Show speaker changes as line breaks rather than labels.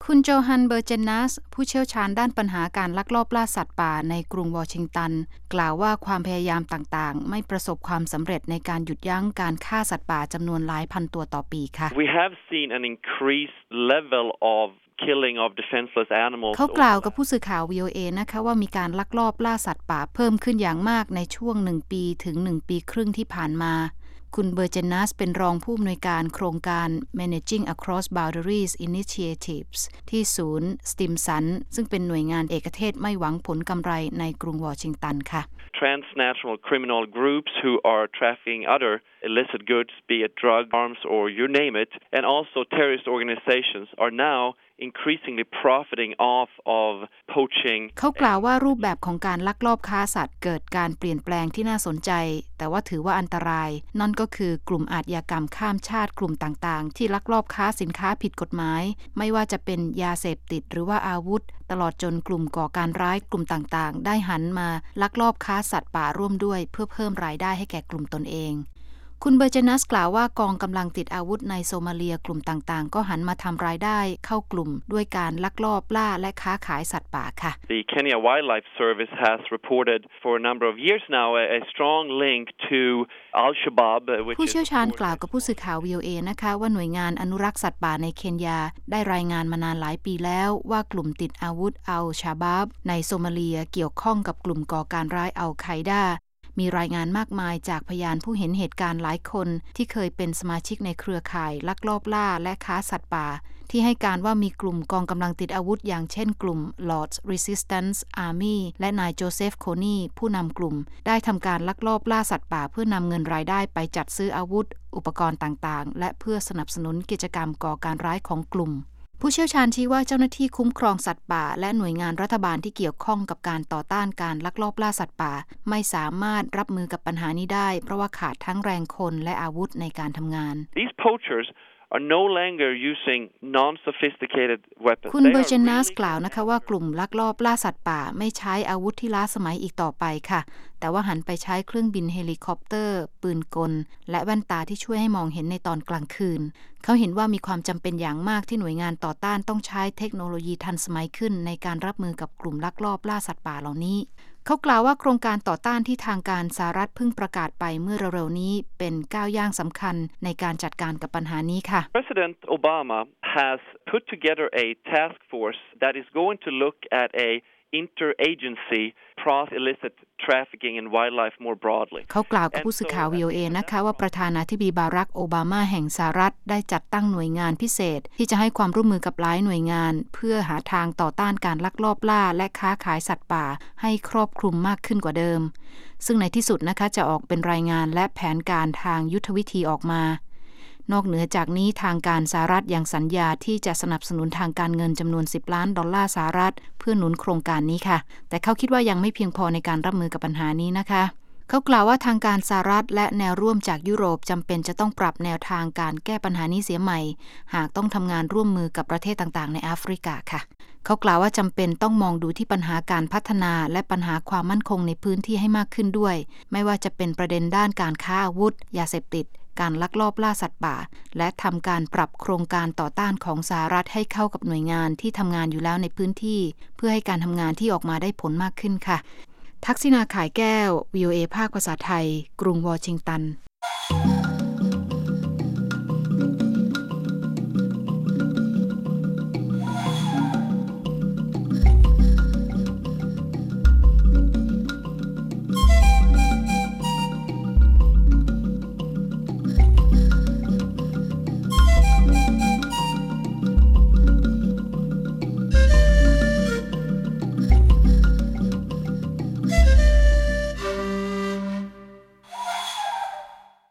คุณโจฮันเบอร์เจนนัสผู้เชี่ยวชาญด้านปัญหาการลักลอบล่าสัตว์ป่าในกรุงวอชิงตันกล่าวว่าความพยายามต่างๆไม่ประสบความสำเร็จในการหยุดยั้งการฆ่าสัตว์ป่าจำนวนหลายพันตัวต่อปีค่ะ
We have seen an increased level of killing of defenseless animals
เขากล่าวกับผู้สื่อข่าว VOA นะคะว่ามีการลักลอบล่าสัตว์ป่าเพิ่มขึ้นอย่างมากในช่วง1 ปีถึง1 ปีครึ่งที่ผ่านมาคุณเบอร์เจนนัสเป็นรองผู้อำนวยการโครงการ Managing Across Boundaries Initiatives ที่ศูนย์สติมสันซึ่งเป็นหน่วยงานเอกเทศไม่หวังผลกำไรในกรุงวอชิงตันค่ะ
Transnational criminal groups who are trafficking other illicit goods, be it drug, arms, or you name it, and also terrorist organizations are now increasingly profiting off of poaching.
เขากล่าวว่ารูปแบบของการลักลอบค้าสัตว์เกิดการเปลี่ยนแปลงที่น่าสนใจแต่ว่าถือว่าอันตรายนั่นก็คือกลุ่มอาชญากรรมข้ามชาติกลุ่มต่างๆที่ลักลอบค้าสินค้าผิดกฎหมายไม่ว่าจะเป็นยาเสพติดหรือว่าอาวุธตลอดจนกลุ่มก่อการร้ายกลุ่มต่างๆได้หันมาลักลอบค้าสัตว์ป่าร่วมด้วยเพื่อเพิ่มรายได้ให้แก่กลุ่มตนเองคุณเบอร์เจนัสกล่าวว่ากองกำลังติดอาวุธในโซมาเลียกลุ่มต่างๆก็หันมาทำรายได้เข้ากลุ่มด้วยการลักลอบล่าและค้าขายสัตว์ป่าค่ะ
The Kenya Wildlife Service has reported for a number of years now a strong link to Al-Shabaab
ผู้เชี่ยวชาญกล่าวกับผู้สื่อข่าว VOA นะคะว่าหน่วยงานอนุรักษ์สัตว์ป่าในเคนยาได้รายงานมานานหลายปีแล้วว่ากลุ่มติดอาวุธอัลชาบาบในโซมาเลียเกี่ยวข้องกับกลุ่มก่อการร้ายอัลไคดามีรายงานมากมายจากพยานผู้เห็นเหตุการณ์หลายคนที่เคยเป็นสมาชิกในเครือข่ายลักลอบล่าและค้าสัตว์ป่าที่ให้การว่ามีกลุ่มกองกำลังติดอาวุธอย่างเช่นกลุ่ม Lord's Resistance Army และนายโจเซฟโคนีผู้นำกลุ่มได้ทำการลักลอบล่าสัตว์ป่าเพื่อนำเงินรายได้ไปจัดซื้ออาวุธอุปกรณ์ต่างๆและเพื่อสนับสนุนกิจกรรมก่อการร้ายของกลุ่มผู้เชี่ยวชาญชี้ว่าเจ้าหน้าที่คุ้มครองสัตว์ป่าและหน่วยงานรัฐบาลที่เกี่ยวข้องกับการต่อต้านการลักลอบล่าสัตว์ป่าไม่สามารถรับมือกับปัญหานี้ได้เพราะว่าขาดทั้งแรงคนและอาวุธในการทำงาน
These poachers are no longer using non-sophisticated weapons.
คุณเบอร์เจนัสกล่าวนะคะว่ากลุ่มลักลอบล่าสัตว์ป่าไม่ใช้อาวุธที่ล้าสมัยอีกต่อไปค่ะแต่ว่าหันไปใช้เครื่องบินเฮลิคอปเตอร์ปืนกลและแว่นตาที่ช่วยให้มองเห็นในตอนกลางคืนเขาเห็นว่ามีความจำเป็นอย่างมากที่หน่วยงานต่อต้านต้องใช้เทคโนโลยีทันสมัยขึ้นในการรับมือกับกลุ่มลักลอบล่าสัตว์ป่าเหล่านี้เขากล่าวว่าโครงการต่อต้านที่ทางการสหรัฐเพิ่งประกาศไปเมื่อเร็วๆนี้เป็นก้าวย่างสำคัญในการจัดการกับปัญหานี้ค่ะ
President Obama has put together a task force that is going to look at a interagency cross illicit trafficking in wildlife more broadly
เขากล่าวกับผู้สื่อข่าว VOA นะคะว่าประธานาธิบดีบารักโอบามาแห่งสหรัฐได้จัดตั้งหน่วยงานพิเศษที่จะให้ความร่วมมือกับหลายหน่วยงานเพื่อหาทางต่อต้านการลักลอบล่าและค้าขายสัตว์ป่าให้ครอบคลุมมากขึ้นกว่าเดิมซึ่งในที่สุดนะคะจะออกเป็นรายงานและแผนการทางยุทธวิธีออกมานอกเหนือจากนี้ทางการสหรัฐยังสัญญาที่จะสนับสนุนทางการเงินจำนวน$10 ล้านสหรัฐเพื่อหนุนโครงการนี้ค่ะแต่เขาคิดว่ายังไม่เพียงพอในการรับมือกับปัญหานี้นะคะเขากล่าวว่าทางการสหรัฐและแนวร่วมจากยุโรปจำเป็นจะต้องปรับแนวทางการแก้ปัญหานี้เสียใหม่หากต้องทำงานร่วมมือกับประเทศต่างๆในแอฟริกาค่ะเขากล่าวว่าจำเป็นต้องมองดูที่ปัญหาการพัฒนาและปัญหาความมั่นคงในพื้นที่ให้มากขึ้นด้วยไม่ว่าจะเป็นประเด็นด้านการค้าอาวุธยาเสพติดการลักลอบล่าสัตว์ป่าและทำการปรับโครงการต่อต้านของสหรัฐให้เข้ากับหน่วยงานที่ทำงานอยู่แล้วในพื้นที่เพื่อให้การทำงานที่ออกมาได้ผลมากขึ้นค่ะทักษิณา ข่ายแก้ว VOA ภาคภาษาไทยกรุงวอชิงตัน